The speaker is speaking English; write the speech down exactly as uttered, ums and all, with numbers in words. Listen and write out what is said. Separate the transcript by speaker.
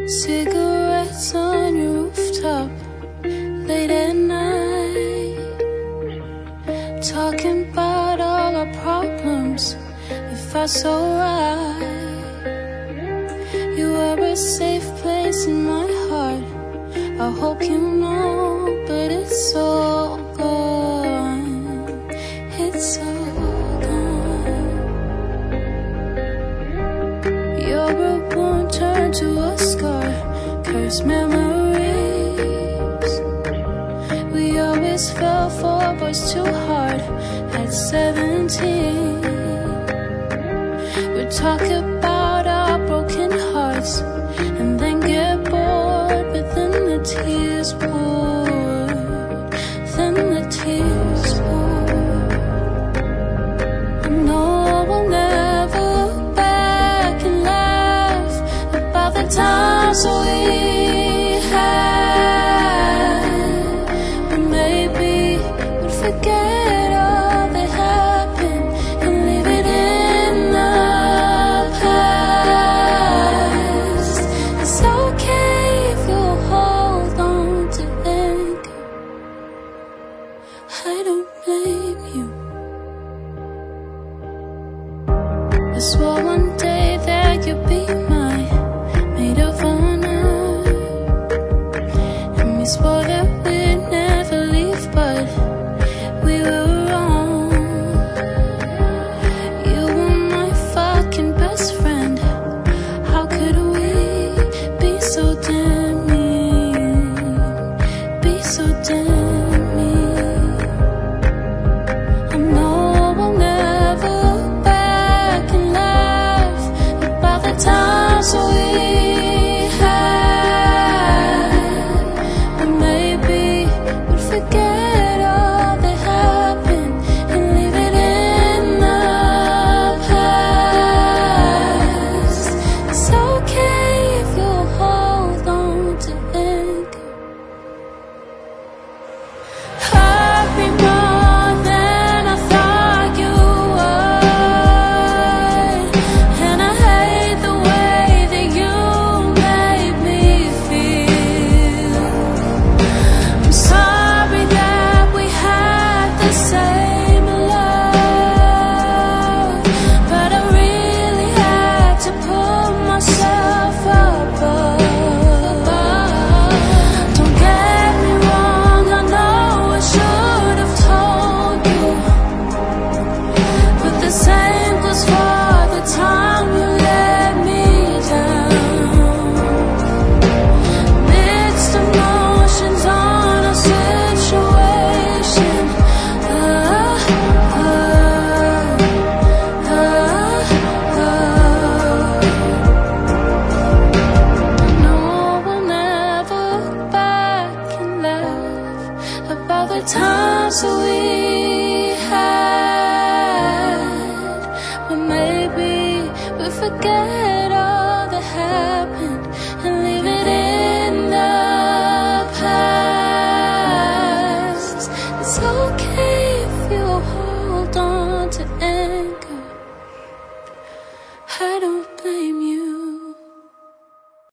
Speaker 1: Cigarettes on your rooftop late at night, talking about all our problems. It felt so right. You were a safe place in my heart. I hope you know, but it's all gone. It's all gone. Your wound turned to a scar, cursed memories. We always fell for boys too hard at seventeen. We talk about our broken hearts and then get bored, but then the tears pour, then the tears pour. I know we'll never look back and laugh about the times we had, but maybe we'd forget all that happened and leave it in the past. It's okay if you hold on to anger. I don't blame you. I swore one day that you'd be my maid of honor, and we swore that we'd never leave, but we were wrong. You were my fucking best friend. How could we be so damn mean, be so damn mean? I know we'll never look back and laugh about the times we had, but maybe we'd forget all that happened and leave it in the past. It's okay if you hold on to anger. Hurt me more than I thought you would, and I hate the way that you made me feel. I'm sorry that we had the same love, but I really had to pull myself above. Don't get me wrong, I know I should have told you, but the same goes for the time you let me down. Mixed emotions on a situation. Ah, ah, ah, ah. No, we'll never look back and laugh about the times that we had, but maybe we forget